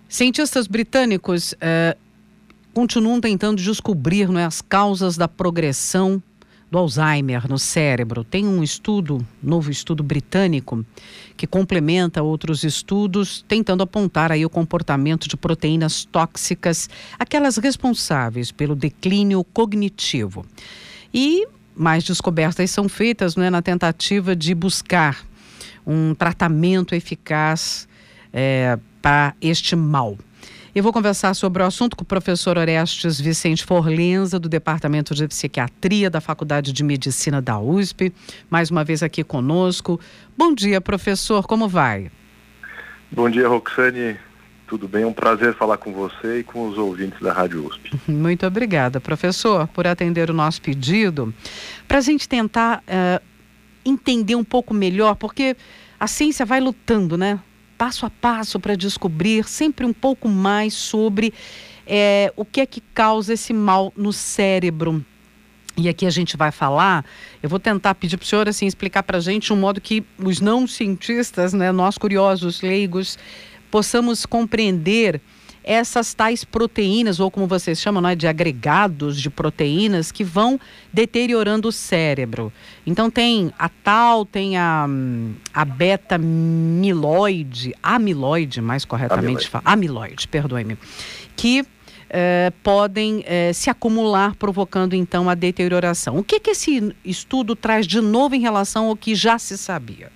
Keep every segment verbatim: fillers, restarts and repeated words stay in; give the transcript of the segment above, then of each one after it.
Cientistas britânicos eh, continuam tentando descobrir, não é, as causas da progressão do Alzheimer no cérebro. Tem um estudo, novo estudo britânico, que complementa outros estudos, tentando apontar aí o comportamento de proteínas tóxicas, aquelas responsáveis pelo declínio cognitivo. E mais descobertas são feitas, não é, na tentativa de buscar um tratamento eficaz é, para este mal. Eu vou conversar sobre o assunto com o professor Orestes Vicente Forlenza, do Departamento de Psiquiatria da Faculdade de Medicina da U S P, mais uma vez aqui conosco. Bom dia, professor, como vai? Bom dia, Roxane. Tudo bem? É um prazer falar com você e com os ouvintes da Rádio U S P. Muito obrigada, professor, por atender o nosso pedido. Para a gente tentar uh, entender um pouco melhor, porque a ciência vai lutando, né? Passo a passo para descobrir sempre um pouco mais sobre é, o que é que causa esse mal no cérebro. E aqui a gente vai falar, eu vou tentar pedir para o senhor assim, explicar para a gente de um modo que os não cientistas, né, nós curiosos, leigos, possamos compreender essas tais proteínas, ou como vocês chamam, né, de agregados de proteínas que vão deteriorando o cérebro. Então tem a tal, tem a, a beta-amiloide, amiloide, mais corretamente falar, amiloide, perdoe-me, que eh, podem eh, se acumular, provocando então a deterioração. O que que esse estudo traz de novo em relação ao que já se sabia?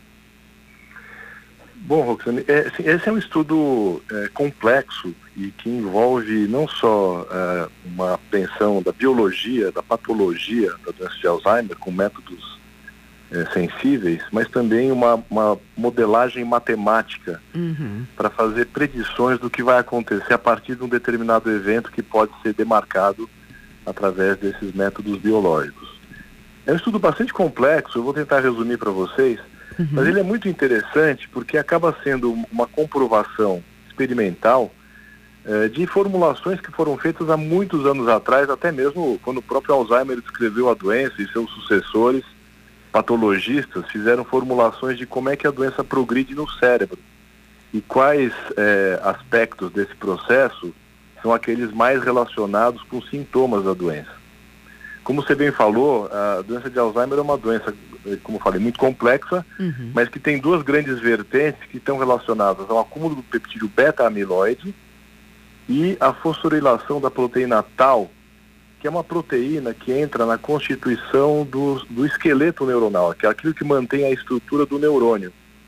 Bom, Roxane, é, esse é um estudo é, complexo e que envolve não só é, uma apreensão da biologia, da patologia da doença de Alzheimer com métodos é, sensíveis, mas também uma, uma modelagem matemática uhum. para fazer predições do que vai acontecer a partir de um determinado evento que pode ser demarcado através desses métodos biológicos. É um estudo bastante complexo, eu vou tentar resumir para vocês. Uhum. Mas ele é muito interessante porque acaba sendo uma comprovação experimental eh, de formulações que foram feitas há muitos anos atrás, até mesmo quando o próprio Alzheimer descreveu a doença e seus sucessores, patologistas, fizeram formulações de como é que a doença progride no cérebro e quais eh, aspectos desse processo são aqueles mais relacionados com os sintomas da doença. Como você bem falou, a doença de Alzheimer é uma doença, como eu falei, muito complexa, uhum. mas que tem duas grandes vertentes que estão relacionadas ao acúmulo do peptídeo beta-amiloide e a fosforilação da proteína tau, que é uma proteína que entra na constituição do, do esqueleto neuronal, que é aquilo que mantém a estrutura do neurônio.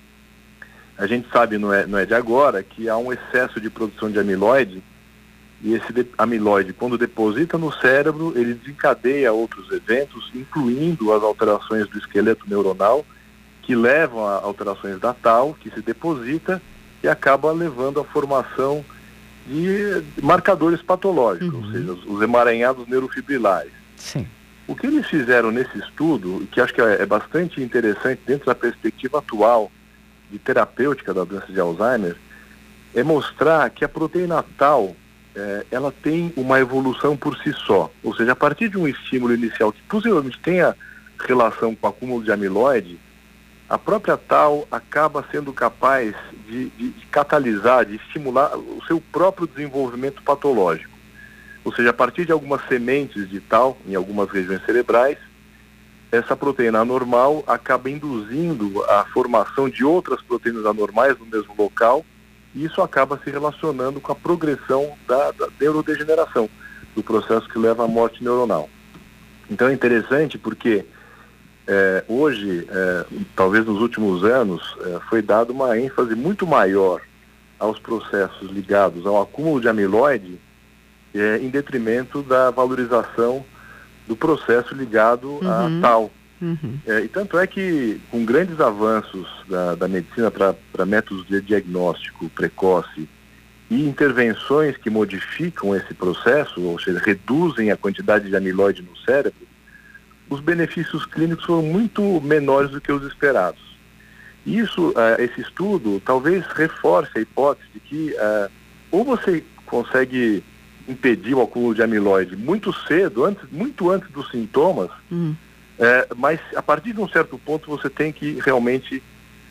A gente sabe, não é, não é de agora, que há um excesso de produção de amiloide. E esse de, amiloide, quando deposita no cérebro, ele desencadeia outros eventos, incluindo as alterações do esqueleto neuronal, que levam a alterações da tau, que se deposita e acaba levando à formação de marcadores patológicos, uhum. ou seja, os, os emaranhados neurofibrilares. Sim. O que eles fizeram nesse estudo, que acho que é, é bastante interessante dentro da perspectiva atual de terapêutica da doença de Alzheimer, é mostrar que a proteína tau É, ela tem uma evolução por si só, ou seja, a partir de um estímulo inicial que possivelmente tenha relação com o acúmulo de amiloide, a própria tau acaba sendo capaz de, de, de catalisar, de estimular o seu próprio desenvolvimento patológico. Ou seja, a partir de algumas sementes de tau em algumas regiões cerebrais, essa proteína anormal acaba induzindo a formação de outras proteínas anormais no mesmo local. E isso acaba se relacionando com a progressão da, da neurodegeneração, do processo que leva à morte neuronal. Então é interessante porque é, hoje, é, talvez nos últimos anos, é, foi dada uma ênfase muito maior aos processos ligados ao acúmulo de amiloide, é, em detrimento da valorização do processo ligado uhum. à tau. Uhum. É, e tanto é que, com grandes avanços da, da medicina para métodos de diagnóstico precoce e intervenções que modificam esse processo, ou seja, reduzem a quantidade de amiloide no cérebro, os benefícios clínicos foram muito menores do que os esperados. Isso, uh, esse estudo talvez reforce a hipótese de que uh, ou você consegue impedir o acúmulo de amiloide muito cedo, antes, muito antes dos sintomas, uhum. É, mas a partir de um certo ponto você tem que realmente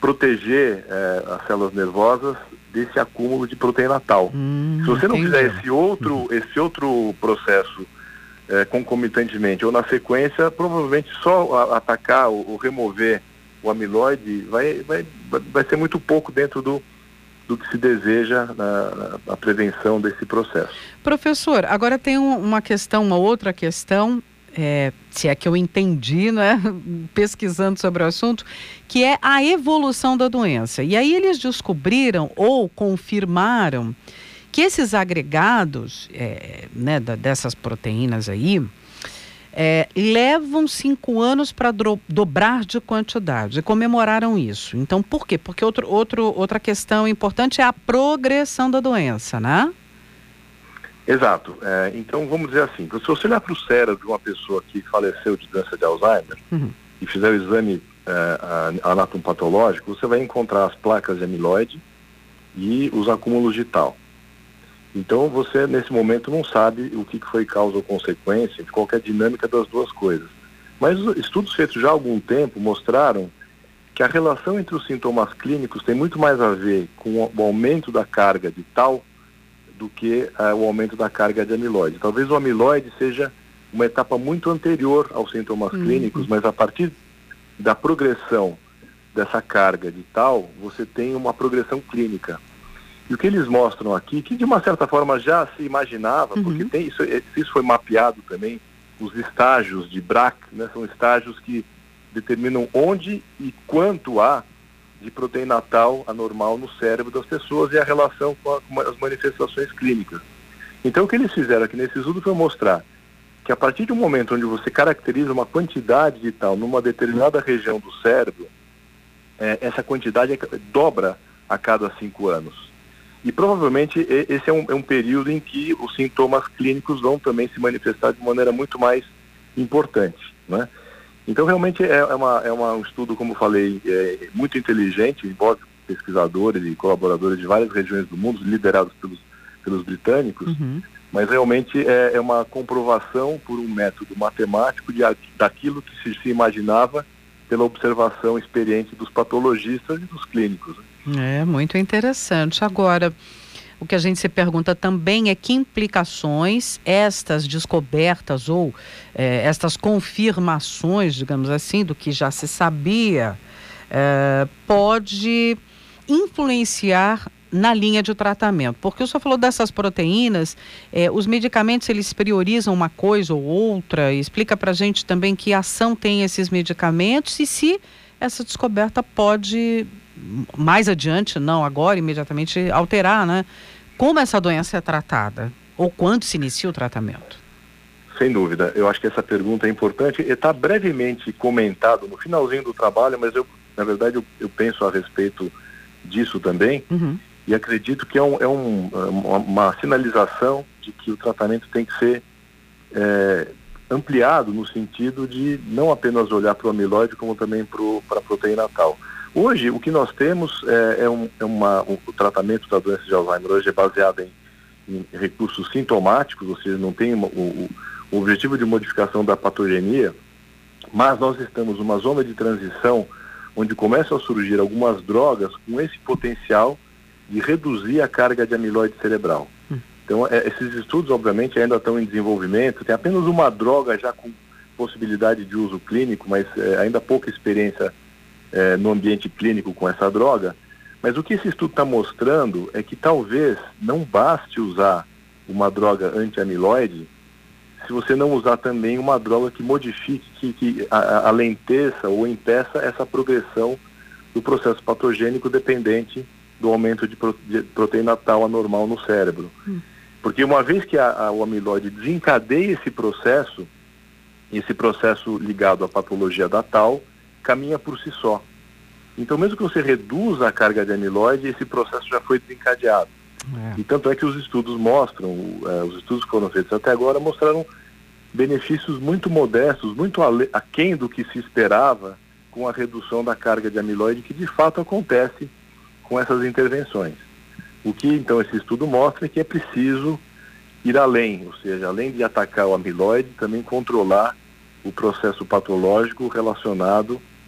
proteger é, as células nervosas desse acúmulo de proteína tal. Hum, Se você não entendi. fizer esse outro, Uhum. esse outro processo é, concomitantemente ou na sequência, provavelmente só a, atacar ou, ou remover o amiloide vai, vai, vai ser muito pouco dentro do, do que se deseja na, na prevenção desse processo. Professor, agora tem um, uma questão, uma outra questão, é, se é que eu entendi, né, pesquisando sobre o assunto, que é a evolução da doença. E aí eles descobriram ou confirmaram que esses agregados, é, né, da, dessas proteínas aí, é, levam cinco anos para dobrar de quantidade, e comemoraram isso. Então, por quê? Porque outro, outro, outra questão importante é a progressão da doença, né? Exato. É, então, vamos dizer assim, se você olhar para o cérebro de uma pessoa que faleceu de doença de Alzheimer, Uhum. e fizer o exame é, anatomopatológico, você vai encontrar as placas de amiloide e os acúmulos de tal. Então, você, nesse momento, não sabe o que foi causa ou consequência de qualquer dinâmica das duas coisas. Mas estudos feitos já há algum tempo mostraram que a relação entre os sintomas clínicos tem muito mais a ver com o aumento da carga de tal do que uh, o aumento da carga de amiloide. Talvez o amiloide seja uma etapa muito anterior aos sintomas uhum. clínicos, mas a partir da progressão dessa carga de tal, você tem uma progressão clínica. E o que eles mostram aqui, que de uma certa forma já se imaginava, uhum. porque tem isso, isso foi mapeado também, os estágios de B R A C, né, são estágios que determinam onde e quanto há de proteína tal anormal no cérebro das pessoas e a relação com, a, com as manifestações clínicas. Então o que eles fizeram aqui nesse estudo foi mostrar que a partir de um momento onde você caracteriza uma quantidade de tal numa determinada região do cérebro, é, essa quantidade é, dobra a cada cinco anos. E provavelmente esse é um, é um período em que os sintomas clínicos vão também se manifestar de maneira muito mais importante, né? Então realmente é, é, uma, é uma, um estudo, como falei, é, muito inteligente, envolve pesquisadores e colaboradores de várias regiões do mundo, liderados pelos, pelos britânicos, uhum. mas realmente é, é uma comprovação por um método matemático de, daquilo que se, se imaginava pela observação experiente dos patologistas e dos clínicos, né? É muito interessante. Agora, o que a gente se pergunta também é que implicações estas descobertas ou eh, estas confirmações, digamos assim, do que já se sabia, eh, pode influenciar na linha de tratamento. Porque o senhor falou dessas proteínas, eh, os medicamentos eles priorizam uma coisa ou outra, explica para a gente também que ação tem esses medicamentos e se essa descoberta pode, mais adiante, não agora, imediatamente, alterar, né? Como essa doença é tratada? Ou quando se inicia o tratamento? Sem dúvida. Eu acho que essa pergunta é importante. Está brevemente comentado no finalzinho do trabalho, mas eu, na verdade, eu, eu penso a respeito disso também. Uhum. E acredito que é, um, é um, uma, uma sinalização de que o tratamento tem que ser é, ampliado no sentido de não apenas olhar para o amiloide, como também para a proteína tal. Hoje, o que nós temos é, é, um, é uma, um, o tratamento da doença de Alzheimer hoje é baseado em, em recursos sintomáticos, ou seja, não tem uma, o, o objetivo de modificação da patogenia, mas nós estamos numa zona de transição onde começam a surgir algumas drogas com esse potencial de reduzir a carga de amiloide cerebral. Hum. Então, é, esses estudos, obviamente, ainda estão em desenvolvimento, tem apenas uma droga já com possibilidade de uso clínico, mas é, ainda pouca experiência É, no ambiente clínico com essa droga, mas o que esse estudo está mostrando é que talvez não baste usar uma droga anti-amiloide se você não usar também uma droga que modifique, que, que alenteça ou impeça essa progressão do processo patogênico dependente do aumento de, pro, de proteína tal anormal no cérebro. Hum. Porque uma vez que a, a, o amiloide desencadeia esse processo, esse processo ligado à patologia da tal, caminha por si só. Então, mesmo que você reduza a carga de amiloide, esse processo já foi desencadeado. É. E tanto é que os estudos mostram, uh, os estudos que foram feitos até agora mostraram benefícios muito modestos, muito aquém do que se esperava com a redução da carga de amiloide, que de fato acontece com essas intervenções. O que então esse estudo mostra é que é preciso ir além, ou seja, além de atacar o amiloide, também controlar o processo patológico relacionado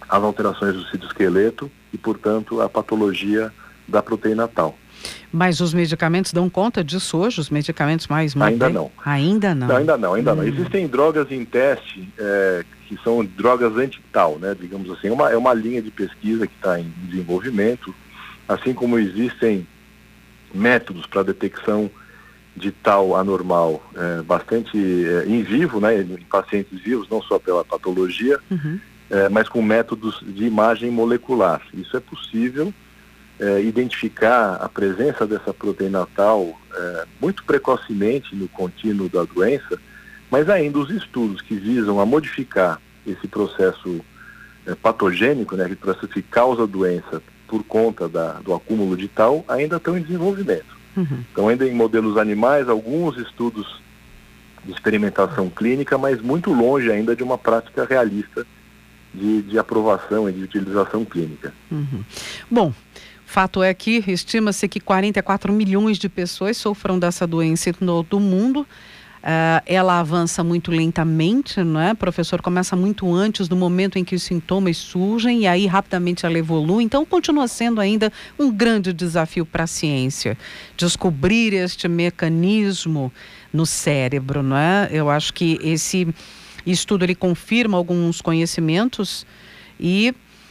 as alterações do citoesqueleto e, portanto, a patologia da proteína tal. Mas os medicamentos dão conta disso hoje? Os medicamentos mais modernos? Ainda não. Ainda não? Não, ainda não, ainda hum. não. Existem drogas em teste é, que são drogas anti-tal, né? Digamos assim, uma, é uma linha de pesquisa que está em desenvolvimento, assim como existem métodos para detecção de tal anormal é, bastante é, em vivo, né? Em pacientes vivos, não só pela patologia, uhum. é, mas com métodos de imagem molecular. Isso é possível. É, identificar a presença dessa proteína tal é, muito precocemente no contínuo da doença, mas ainda os estudos que visam a modificar esse processo é, patogênico, né, esse processo que causa a doença por conta da, do acúmulo de tal, ainda estão em desenvolvimento. Uhum. Então, ainda em modelos animais, alguns estudos de experimentação clínica, mas muito longe ainda de uma prática realista de, de aprovação e de utilização clínica. Uhum. Bom, fato é que estima-se que quarenta e quatro milhões de pessoas sofram dessa doença no todo o mundo. Uh, ela avança muito lentamente, não é? Professor, começa muito antes do momento em que os sintomas surgem e aí rapidamente ela evolui. Então, continua sendo ainda um grande desafio para a ciência descobrir este mecanismo no cérebro, não é? Eu acho que esse estudo ele confirma alguns conhecimentos e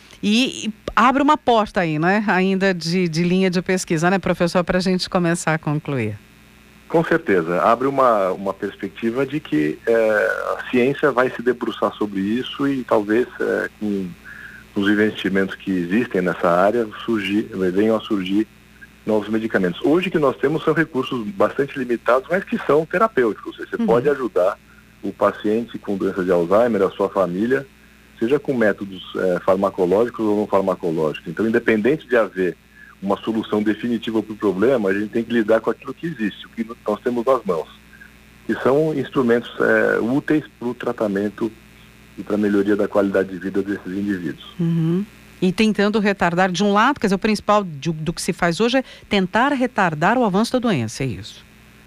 E abre uma porta aí, né? Ainda de, de linha de pesquisa, né, professor, para a gente começar a concluir. Com certeza. Abre uma, uma perspectiva de que é, a ciência vai se debruçar sobre isso e talvez é, com os investimentos que existem nessa área surgir, venham a surgir novos medicamentos. Hoje o que nós temos são recursos bastante limitados, mas que são terapêuticos. Você uhum. pode ajudar o paciente com doença de Alzheimer, a sua família, seja com métodos é, farmacológicos ou não farmacológicos. Então, independente de haver uma solução definitiva para o problema, a gente tem que lidar com aquilo que existe, o que nós temos nas mãos, que são instrumentos é, úteis para o tratamento e para a melhoria da qualidade de vida desses indivíduos. Uhum. E tentando retardar, de um lado, quer dizer, o principal de, do que se faz hoje é tentar retardar o avanço da doença, é isso?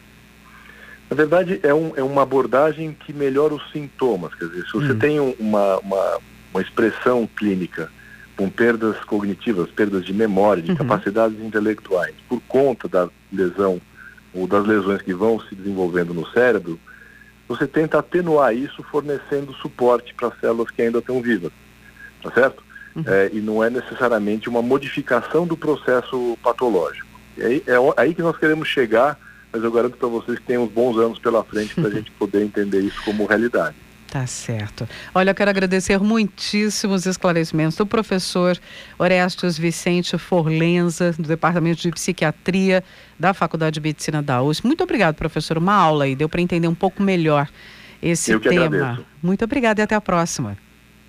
Na verdade, é, um, é uma abordagem que melhora os sintomas. Quer dizer, se você hum. tem um, uma, uma, uma expressão clínica com perdas cognitivas, perdas de memória, de uhum. capacidades intelectuais, por conta da lesão ou das lesões que vão se desenvolvendo no cérebro, você tenta atenuar isso fornecendo suporte para as células que ainda estão vivas. Tá certo? Uhum. É, e não é necessariamente uma modificação do processo patológico. E aí, é aí que nós queremos chegar, mas eu garanto para vocês que tem uns bons anos pela frente para a gente poder entender isso como realidade. Tá certo. Olha, eu quero agradecer muitíssimo os esclarecimentos do professor Orestes Vicente Forlenza, do Departamento de Psiquiatria da Faculdade de Medicina da U S P. Muito obrigado, professor. Uma aula aí, deu para entender um pouco melhor esse eu que tema. Agradeço. Muito obrigada e até a próxima.